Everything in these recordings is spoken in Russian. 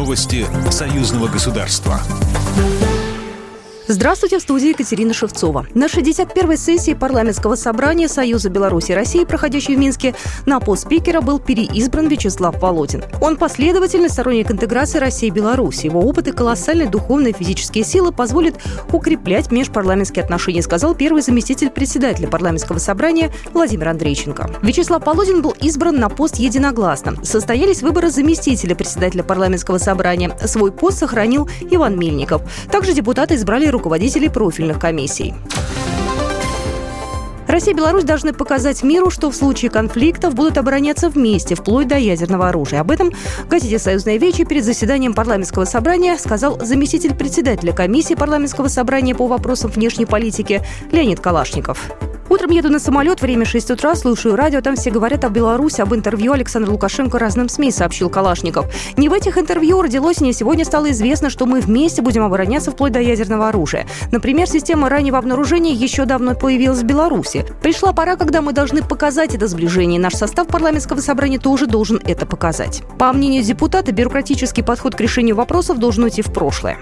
Новости союзного государства. Здравствуйте, в студии Екатерина Шевцова. На 61-й сессии парламентского собрания Союза Беларуси и России, проходящей в Минске, на пост спикера был переизбран Вячеслав Володин. Он последовательный сторонник интеграции России и Беларуси. Его опыт и колоссальные духовные и физические силы позволят укреплять межпарламентские отношения, сказал первый заместитель председателя парламентского собрания Владимир Андрейченко. Вячеслав Володин был избран на пост единогласно. Состоялись выборы заместителя председателя парламентского собрания. Свой пост сохранил Иван Мельников. Также депутаты избрали руководителей профильных комиссий. Россия и Беларусь должны показать миру, что в случае конфликтов будут обороняться вместе, вплоть до ядерного оружия. Об этом в газете «Союзная Вечь» перед заседанием парламентского собрания сказал заместитель председателя комиссии парламентского собрания по вопросам внешней политики Леонид Калашников. Утром еду на самолет, время 6 утра, слушаю радио, там все говорят о Беларуси, об интервью Александра Лукашенко разным СМИ, сообщил Калашников. Не в этих интервью родилось, не сегодня стало известно, что мы вместе будем обороняться вплоть до ядерного оружия. Например, система раннего обнаружения еще давно появилась в Беларуси. Пришла пора, когда мы должны показать это сближение. Наш состав парламентского собрания тоже должен это показать. По мнению депутата, бюрократический подход к решению вопросов должен уйти в прошлое.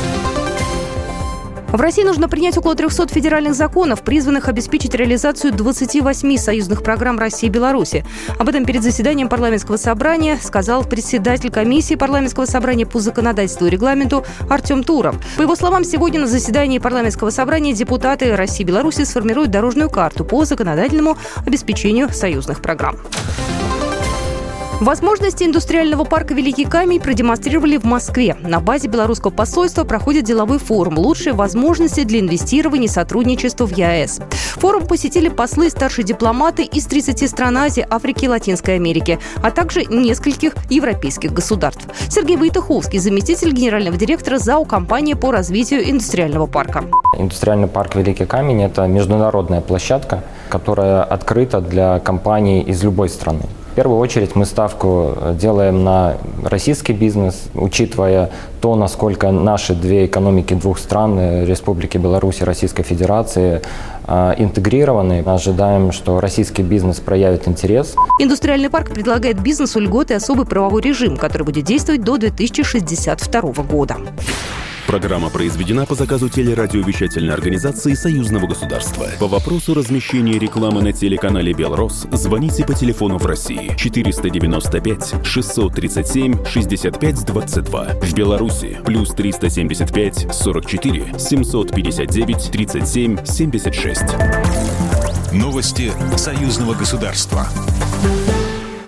В России нужно принять около 300 федеральных законов, призванных обеспечить реализацию 28 союзных программ России и Беларуси. Об этом перед заседанием парламентского собрания сказал председатель комиссии парламентского собрания по законодательству и регламенту Артем Туров. По его словам, сегодня на заседании парламентского собрания депутаты России и Беларуси сформируют дорожную карту по законодательному обеспечению союзных программ. Возможности индустриального парка «Великий Камень» продемонстрировали в Москве. На базе белорусского посольства проходит деловой форум «Лучшие возможности для инвестирования и сотрудничества в ЕАЭС». Форум посетили послы и старшие дипломаты из 30 стран Азии, Африки и Латинской Америки, а также нескольких европейских государств. Сергей Войтыховский, заместитель генерального директора ЗАО «Компания по развитию индустриального парка». Индустриальный парк «Великий Камень» – это международная площадка, которая открыта для компаний из любой страны. В первую очередь мы ставку делаем на российский бизнес, учитывая то, насколько наши две экономики двух стран, Республики Беларусь и Российской Федерации, интегрированы. Мы ожидаем, что российский бизнес проявит интерес. Индустриальный парк предлагает бизнесу льготы и особый правовой режим, который будет действовать до 2062 года. Программа произведена по заказу телерадиовещательной организации Союзного государства. По вопросу размещения рекламы на телеканале «Белрос» звоните по телефону в России 495 637 65 22. В Беларуси плюс 375 44 759 37 76. Новости союзного государства.